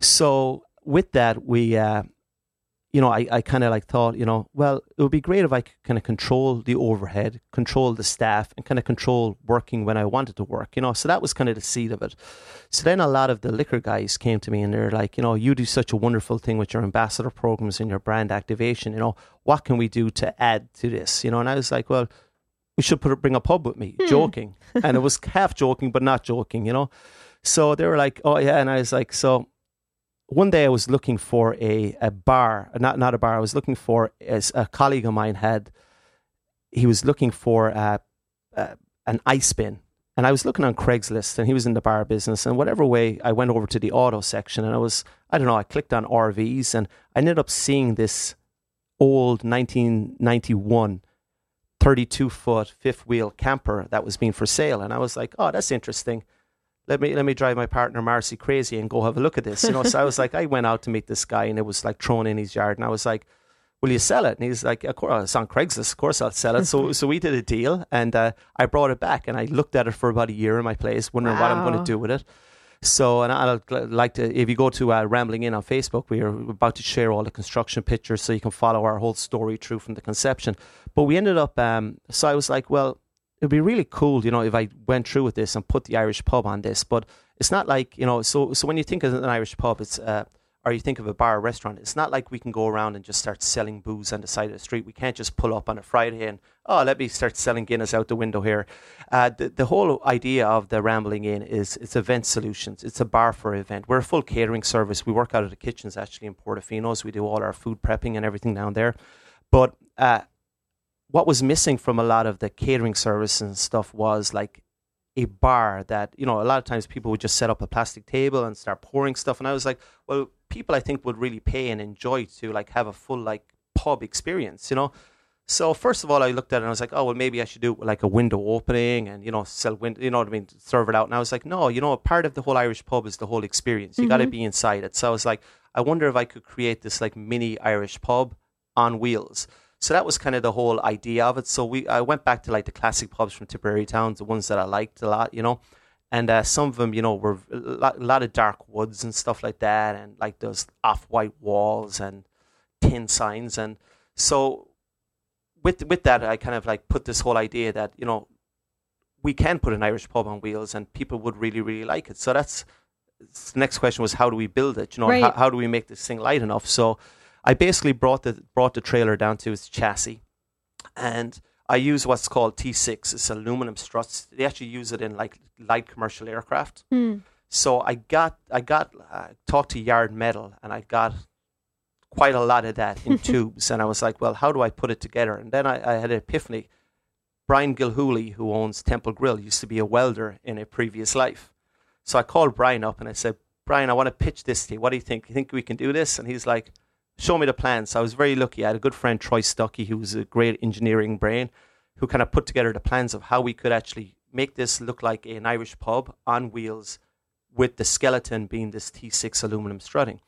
So with that, we, uh, you know, I, I kind of like thought, you know, well, it would be great if I could kind of control the overhead, control the staff, and kind of control working when I wanted to work, you know. So that was kind of the seed of it. So then a lot of the liquor guys came to me and they're like, you know, you do such a wonderful thing with your ambassador programs and your brand activation, you know, what can we do to add to this, you know? And I was like, well, we should put a, bring a pub with me, hmm. joking. And it was half joking, but not joking, you know. So they were like, oh yeah. And I was like, so one day I was looking for a, a bar, not not a bar. I was looking for, as a colleague of mine had, he was looking for a, a, an ice bin. And I was looking on Craigslist, and he was in the bar business. And whatever way, I went over to the auto section, and I was, I don't know, I clicked on R Vs, and I ended up seeing this old nineteen ninety-one thirty-two foot fifth wheel camper that was being for sale. And I was like, oh, that's interesting. Let me let me drive my partner Marcy crazy and go have a look at this. You know, so I was like, I went out to meet this guy, and it was like thrown in his yard, and I was like, will you sell it? And he's like, of course, it's on Craigslist, of course I'll sell it. So so we did a deal, and uh, I brought it back, and I looked at it for about a year in my place, wondering wow. what I'm going to do with it. So, and I'd like to, if you go to uh, Rambling Inn on Facebook, we are about to share all the construction pictures so you can follow our whole story through from the conception. But we ended up, um, so I was like, well, it'd be really cool, you know, if I went through with this and put the Irish pub on this. But it's not like, you know, so so when you think of an Irish pub, it's uh, or you think of a bar or restaurant, it's not like we can go around and just start selling booze on the side of the street. We can't just pull up on a Friday and, oh, let me start selling Guinness out the window here. Uh, the, the whole idea of the Rambling Inn is it's event solutions. It's a bar for an event. We're a full catering service. We work out of the kitchens actually in Portofino's. We do all our food prepping and everything down there. But uh, what was missing from a lot of the catering service and stuff was like a bar that, you know, a lot of times people would just set up a plastic table and start pouring stuff. And I was like, well, people I think would really pay and enjoy to like have a full like pub experience, you know. So first of all, I looked at it and I was like, oh, well, maybe I should do like a window opening and, you know, sell window, you know what I mean, serve it out. And I was like, no, you know, part of the whole Irish pub is the whole experience. You mm-hmm. got to be inside it. So I was like, I wonder if I could create this like mini Irish pub on wheels. So that was kind of the whole idea of it. So we, I went back to like the classic pubs from Tipperary towns, the ones that I liked a lot, you know, and uh, some of them, you know, were a lot, a lot of dark woods and stuff like that, and like those off-white walls and tin signs. And so with with that, I kind of like put this whole idea that, you know, we can put an Irish pub on wheels and people would really, really like it. So that's the next question was, how do we build it? You know, right. how, how do we make this thing light enough? So I basically brought the brought the trailer down to its chassis, and I use what's called T six. It's aluminum struts. They actually use it in like light commercial aircraft. Mm. So I got I got uh, talked to Yard Metal, and I got quite a lot of that in tubes. And I was like, well, how do I put it together? And then I, I had an epiphany. Brian Gilhooly, who owns Temple Grill, used to be a welder in a previous life. So I called Brian up and I said, Brian, I want to pitch this to you. What do you think? You think we can do this? And he's like, show me the plans. So I was very lucky. I had a good friend, Troy Stuckey, who was a great engineering brain, who kind of put together the plans of how we could actually make this look like an Irish pub on wheels with the skeleton being this T six aluminum strutting.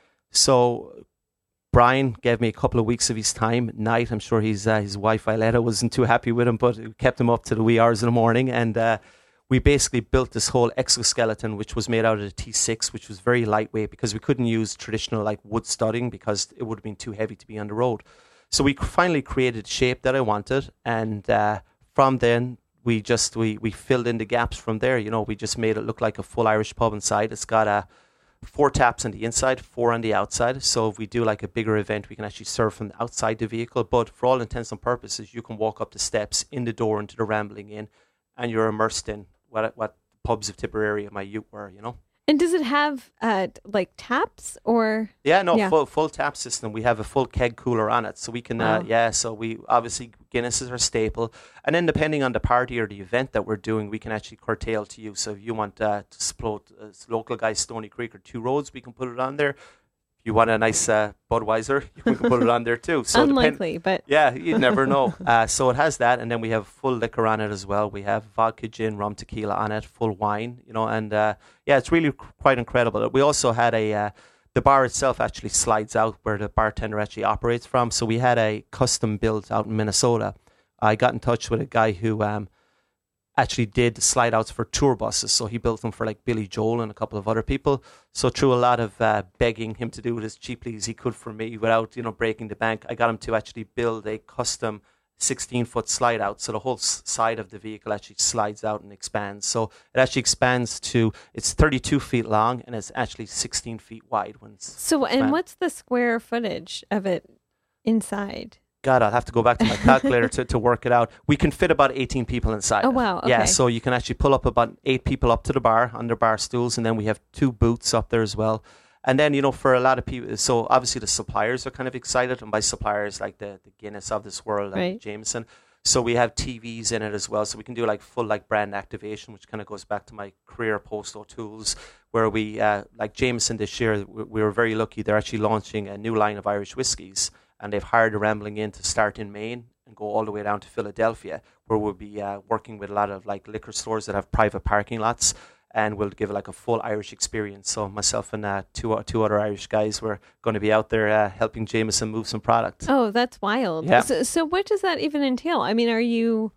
So Brian gave me a couple of weeks of his time at night. I'm sure his, uh, his wife, Iletta, wasn't too happy with him, but it kept him up to the wee hours in the morning. And uh, we basically built this whole exoskeleton, which was made out of the T six, which was very lightweight because we couldn't use traditional like wood studding because it would have been too heavy to be on the road. So we finally created the shape that I wanted. And uh, from then, we just, we, we filled in the gaps from there. You know, we just made it look like a full Irish pub inside. It's got a four taps on the inside, four on the outside. So if we do like a bigger event, we can actually serve from outside the vehicle. But for all intents and purposes, you can walk up the steps in the door into the Rambling Inn, and you're immersed in what what pubs of Tipperary my youth were, you know. And does it have uh, like taps or? Yeah, no, yeah. full full tap system. We have a full keg cooler on it, so we can. Wow. Uh, yeah, so we obviously Guinness is our staple, and then depending on the party or the event that we're doing, we can actually curtail to you. So if you want uh, to float uh, local guys Stony Creek or Two Roads, we can put it on there. If you want a nice uh, Budweiser, we can put it on there too. So unlikely, depend- but yeah, you never know. Uh, so it has that, and then we have full liquor on it as well. We have vodka, gin, rum, tequila on it, full wine, you know, and uh, yeah, it's really quite incredible. We also had a uh, the bar itself actually slides out where the bartender actually operates from. So we had a custom built out in Minnesota. I got in touch with a guy who um, actually did slide outs for tour buses. So he built them for like Billy Joel and a couple of other people. So through a lot of uh, begging him to do it as cheaply as he could for me without, you know, breaking the bank, I got him to actually build a custom sixteen foot slide out. So the whole s- side of the vehicle actually slides out and expands. So it actually expands to, it's thirty-two feet long and it's actually sixteen feet wide. When it's so, and expand. what's the square footage of it inside? God, I'll have to go back to my calculator to, to work it out. We can fit about eighteen people inside. Oh, it. wow. Okay. Yeah, so you can actually pull up about eight people up to the bar on their bar stools, and then we have two booths up there as well. And then, you know, for a lot of people, so obviously the suppliers are kind of excited, and by suppliers like the, the Guinness of this world, like right. Jameson. So we have T Vs in it as well, so we can do like full like brand activation, which kind of goes back to my career post O'Toole's, where we, uh, like Jameson this year, we, we were very lucky. They're actually launching a new line of Irish whiskies. And they've hired a Rambling Inn to start in Maine and go all the way down to Philadelphia, where we'll be uh, working with a lot of like liquor stores that have private parking lots, and we'll give like a full Irish experience. So myself and uh, two two other Irish guys were going to be out there uh, helping Jameson move some product. Oh, that's wild. Yeah. So, so what does that even entail? I mean, are you,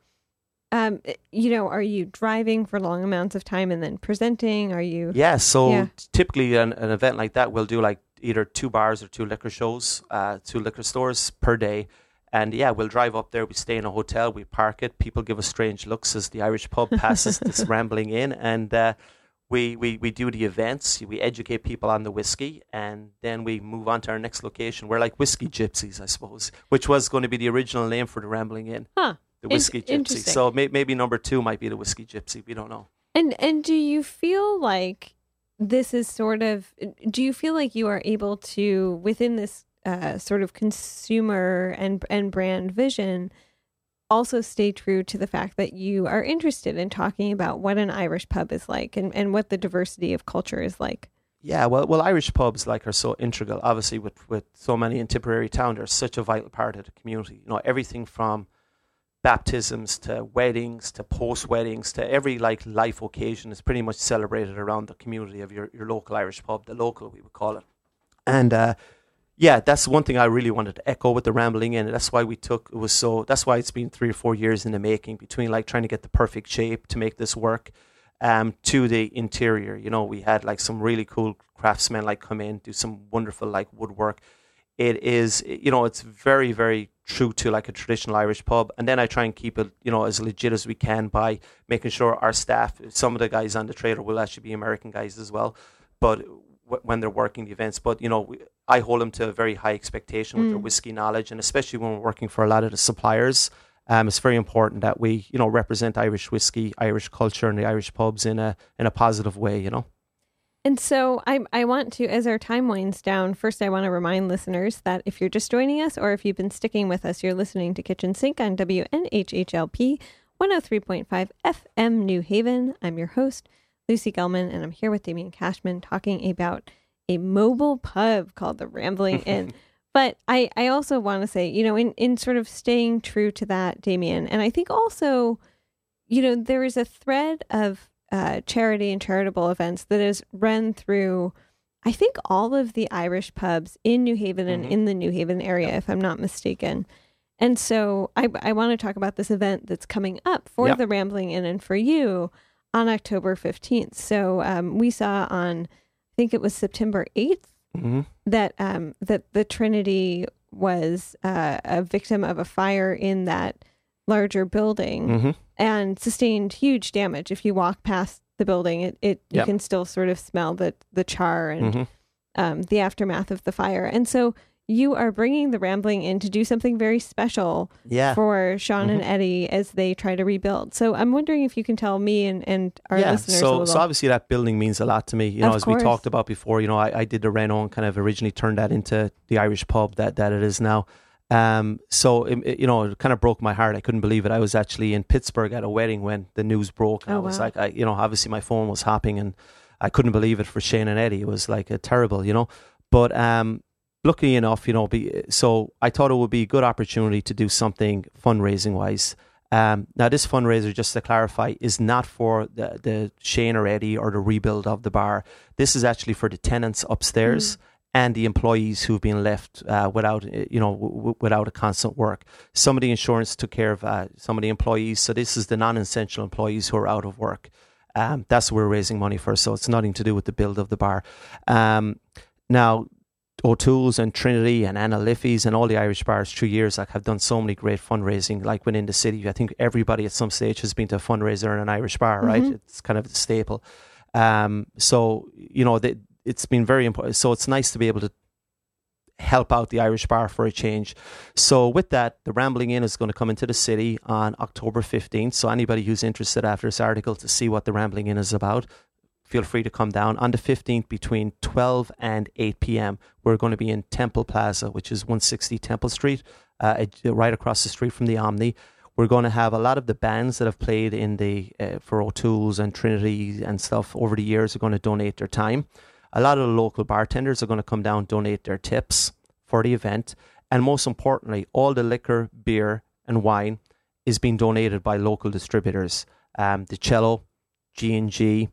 um, you know, are you driving for long amounts of time and then presenting? Are you? Yeah. So Yeah. typically an, an event like that, we'll do like either two bars or two liquor shows, uh, two liquor stores per day. And yeah, we'll drive up there, we stay in a hotel, we park it. People give us strange looks as the Irish pub passes this Rambling Inn. And uh, we, we, we do the events, we educate people on the whiskey, and then we move on to our next location. We're like whiskey gypsies, I suppose, which was going to be the original name for the Rambling Inn. Huh. The whiskey In- gypsy. So may- maybe number two might be the whiskey gypsy. We don't know. And and do you feel like this is sort of, do you feel like you are able to, within this uh, sort of consumer and and brand vision, also stay true to the fact that you are interested in talking about what an Irish pub is like and, and what the diversity of culture is like? Yeah, well, well, Irish pubs like are so integral. Obviously, with, with so many in Tipperary town, they're such a vital part of the community. You know, everything from baptisms to weddings to post weddings to every like life occasion is pretty much celebrated around the community of your, your local Irish pub, the local we would call it. And uh, yeah, that's one thing I really wanted to echo with the Rambling Inn. That's why we took it was so. That's why it's been three or four years in the making between like trying to get the perfect shape to make this work. Um, to the interior, you know, we had like some really cool craftsmen like come in, do some wonderful like woodwork. It is, you know, it's very, very true to like a traditional Irish pub. And then I try and keep it, you know, as legit as we can by making sure our staff, some of the guys on the trailer will actually be American guys as well, but w- when they're working the events. But, you know, we, I hold them to a very high expectation with Mm. their whiskey knowledge, and especially when we're working for a lot of the suppliers. Um, it's very important that we, you know, represent Irish whiskey, Irish culture, and the Irish pubs in a in a positive way, you know. And so I I want to, as our time winds down, first I want to remind listeners that if you're just joining us or if you've been sticking with us, you're listening to Kitchen Sink on W N H H L P one oh three point five F M New Haven. I'm your host, Lucy Gelman, and I'm here with Damien Cashman talking about a mobile pub called the Rambling Inn. But I, I also want to say, you know, in, in sort of staying true to that, Damien, and I think also, you know, there is a thread of uh, charity and charitable events that is run through, I think, all of the Irish pubs in New Haven mm-hmm. and in the New Haven area, yep. if I'm not mistaken. And so I, I want to talk about this event that's coming up for yep. the Rambling Inn and for you on October fifteenth. So um, we saw on, I think it was September eighth, mm-hmm. that um, that the Trinity was uh, a victim of a fire in that larger building mm-hmm. and sustained huge damage. If you walk past the building, it, it yep. you can still sort of smell the, the char and mm-hmm. um, the aftermath of the fire. And so you are bringing the Rambling Inn to do something very special yeah. for Sean mm-hmm. and Eddie as they try to rebuild. So I'm wondering if you can tell me and, and our yeah, listeners so, a little. So obviously that building means a lot to me. You know, of as course. we talked about before, you know, I, I did the reno and kind of originally turned that into the Irish pub that, that it is now. Um, so, it, it, you know, it kind of broke my heart. I couldn't believe it. I was actually in Pittsburgh at a wedding when the news broke. And oh, I was wow. like, I, you know, obviously my phone was hopping and I couldn't believe it for Shane and Eddie. It was like a terrible, you know, but, um, luckily enough, you know, be, so I thought it would be a good opportunity to do something fundraising wise. Um, now, this fundraiser, just to clarify, is not for the, the Shane or Eddie or the rebuild of the bar. This is actually for the tenants upstairs mm. and the employees who've been left uh, without, you know, w- without a constant work. Some of the insurance took care of uh, some of the employees. So this is the non-essential employees who are out of work. Um, that's what we're raising money for. So it's nothing to do with the build of the bar. Um, now, O'Toole's and Trinity and Anna Liffey's and all the Irish bars through years like have done so many great fundraising like within the city. I think everybody at some stage has been to a fundraiser in an Irish bar, right? Mm-hmm. It's kind of the staple. Um, so, you know, they, it's been very important. So it's nice to be able to help out the Irish bar for a change. So with that, the Rambling Inn is going to come into the city on October fifteenth. So anybody who's interested after this article to see what the Rambling Inn is about, feel free to come down on the fifteenth between twelve and eight p.m. We're going to be in Temple Plaza, which is one sixty Temple Street, uh, right across the street from the Omni. We're going to have a lot of the bands that have played in the uh, for O'Toole's and Trinity and stuff over the years are going to donate their time. A lot of the local bartenders are going to come down, donate their tips for the event. And most importantly, all the liquor, beer and wine is being donated by local distributors. Um, the Cello, G and G,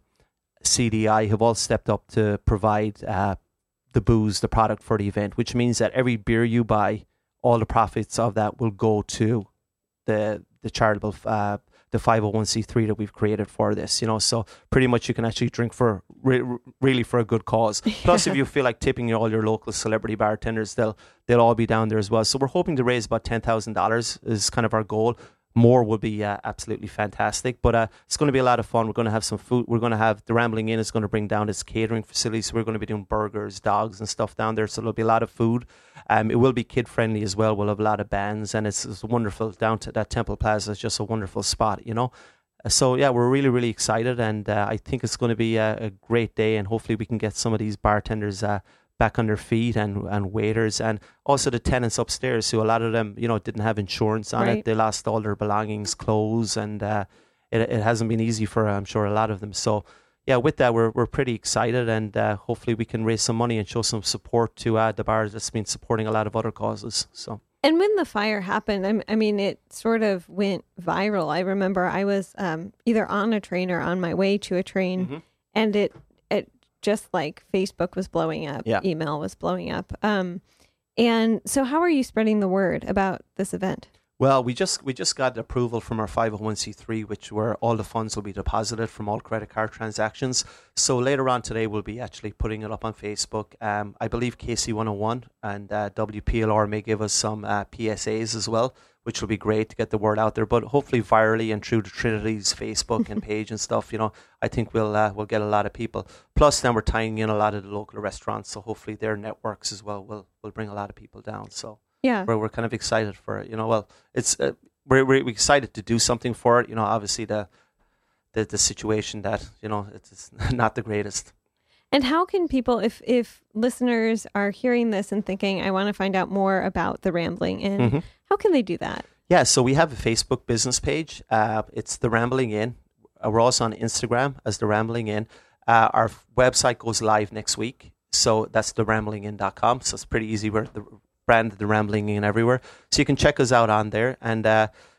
C D I have all stepped up to provide uh, the booze, the product for the event, which means that every beer you buy, all the profits of that will go to the the charitable, uh, the five oh one c three that we've created for this, you know, so pretty much you can actually drink for re- really for a good cause. Plus, if you feel like tipping all your local celebrity bartenders, they'll they'll all be down there as well. So we're hoping to raise about ten thousand dollars is kind of our goal. More would be uh, absolutely fantastic, but uh, it's going to be a lot of fun. We're going to have some food. We're going to have the Rambling Inn is going to bring down its catering facility, so we're going to be doing burgers, dogs, and stuff down there. So there'll be a lot of food. Um, it will be kid friendly as well. We'll have a lot of bands, and it's, it's wonderful down to that Temple Plaza. It's just a wonderful spot, you know. Uh, so yeah, we're really really excited, and uh, I think it's going to be a, a great day, and hopefully we can get some of these bartenders Uh, back on their feet and, and waiters and also the tenants upstairs who a lot of them, you know, didn't have insurance on right. it. They lost all their belongings, clothes, and uh, it it hasn't been easy for, I'm sure, a lot of them. So yeah, with that, we're we're pretty excited, and uh, hopefully we can raise some money and show some support to uh, the bar that's been supporting a lot of other causes. So. And when the fire happened, I, I mean, it sort of went viral. I remember I was um, either on a train or on my way to a train, mm-hmm. and it it just like Facebook was blowing up, yeah. email was blowing up. Um, and so how are you spreading the word about this event? Well, we just we just got approval from our five oh one c three, which where all the funds will be deposited from all credit card transactions. So later on today, we'll be actually putting it up on Facebook. Um, I believe K C one oh one and uh, W P L R may give us some uh, P S As as well, which will be great to get the word out there. But hopefully virally and through the Trinity's Facebook and page and stuff, you know, I think we'll uh, we'll get a lot of people. Plus, then we're tying in a lot of the local restaurants, so hopefully their networks as well will will bring a lot of people down. So. Yeah, where we're kind of excited for it, you know. Well, it's uh, we're we're excited to do something for it, you know. Obviously, the the, the situation that you know it's, it's not the greatest. And how can people, if if listeners are hearing this and thinking, I want to find out more about the Rambling Inn, mm-hmm. how can they do that? Yeah, so we have a Facebook business page. Uh, it's the Rambling Inn. Uh, we're also on Instagram as the Rambling Inn. Uh, our website goes live next week, so that's the rambling inn dot com. So it's pretty easy. We're the brand the Rambling Inn everywhere, so you can check us out on there. And uh,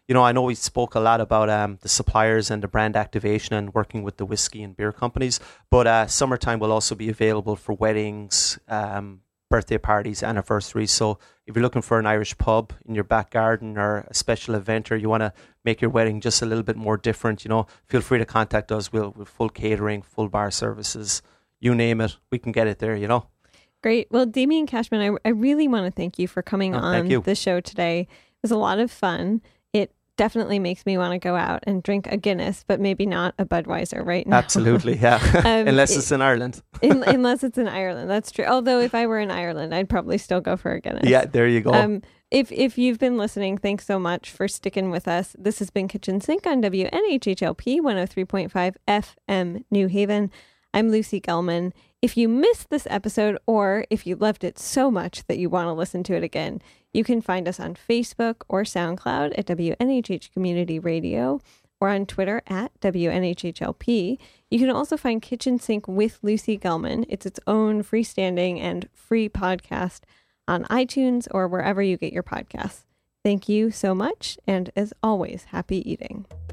you know, I know we spoke a lot about um, the suppliers and the brand activation and working with the whiskey and beer companies, but uh, summertime will also be available for weddings, um, birthday parties, anniversaries. So if you're looking for an Irish pub in your back garden or a special event, or you want to make your wedding just a little bit more different, you know, feel free to contact us. We'll with full catering, full bar services, you name it, we can get it there, you know. Great. Well, Damien Cashman, I, I really want to thank you for coming Oh, on thank you. the show today. It was a lot of fun. It definitely makes me want to go out and drink a Guinness, but maybe not a Budweiser right now. Absolutely, yeah. Um, Unless it- it's in Ireland. in, unless it's in Ireland. That's true. Although if I were in Ireland, I'd probably still go for a Guinness. Yeah, there you go. Um, if if you've been listening, thanks so much for sticking with us. This has been Kitchen Sink on W N H H L P one oh three point five F M New Haven. I'm Lucy Gelman. If you missed this episode, or if you loved it so much that you want to listen to it again, you can find us on Facebook or SoundCloud at W N H H Community Radio, or on Twitter at W N H H L P. You can also find Kitchen Sink with Lucy Gelman. It's its own freestanding and free podcast on iTunes or wherever you get your podcasts. Thank you so much, and as always, happy eating.